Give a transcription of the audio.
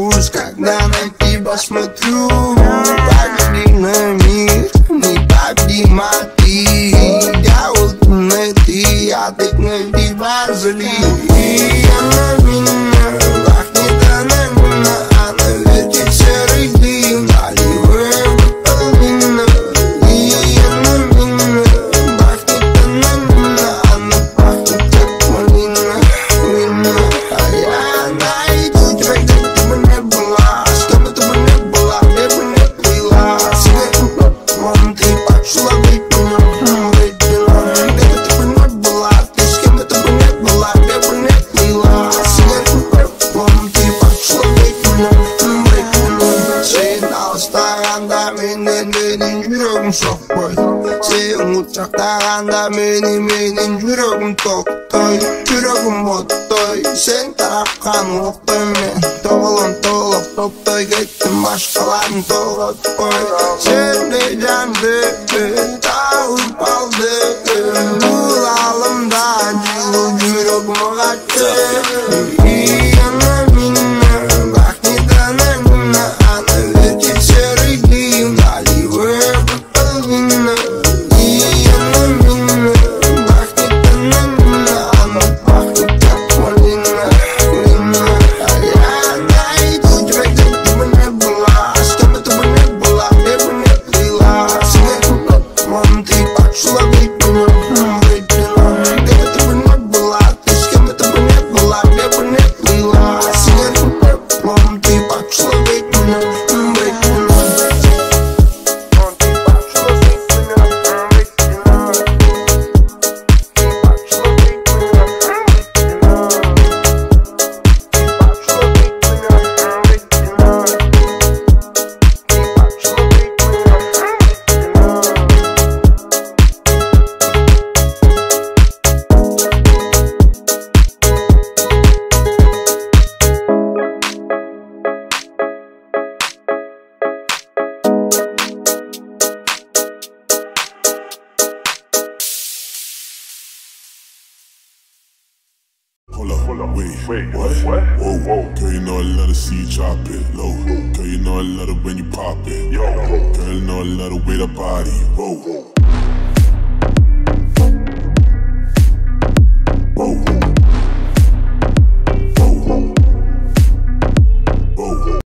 грусть, когда на тебя смотрю. Погляди на мир, не поднимати. Я вот на ты, я так на тебя залил. И она меня пахнет анонимно, она вертит серый дым, наливая бутыльно. И она меня пахнет анонимно, она пахнет как малина, вина. А я найду тебя, где бы ты бы не была, с кем бы ты бы не была, где бы не плыла. Сигарету вон ты пошла выпила, выпила. Где бы ты бы не была, ты с кем бы ты бы не была, где бы не плыла. Сигарету вон ты пошла выпила, выпила. Сигнал старанда менің жүрегім соқпай. Сен ұшақтағанда менің жүрегім тоқтай. Жүрегім оттай, сен тарапқан оқтай. Мен тоғылын толық топтай кеттім, басқаларын тоғытпай. Сенде жанды тауып алды, бұл алымда жылу жүрегім қатты. И она меня пахнет анонимно, она вертит серый дым, наливая бутыльно. И она меня пахнет анонимно, она пахнет как малина, вина. А я найду тебя, где бы ты бы не была, с кем бы ты бы не была, где бы не плыла. Сигарету вон ты пошла выпила, выпила. Где бы ты бы не была, ты с кем бы ты бы не была, где бы не плыла. Сигарету вон ты пошла выпила, выпила. Вон ты пошла выпила, выпила. Ты пошла выпила, Hold up, wait, what? Whoa, girl, you know I love to see you drop it low. Girl, you know I love it when you pop it. Girl, you know I love the way that body roll.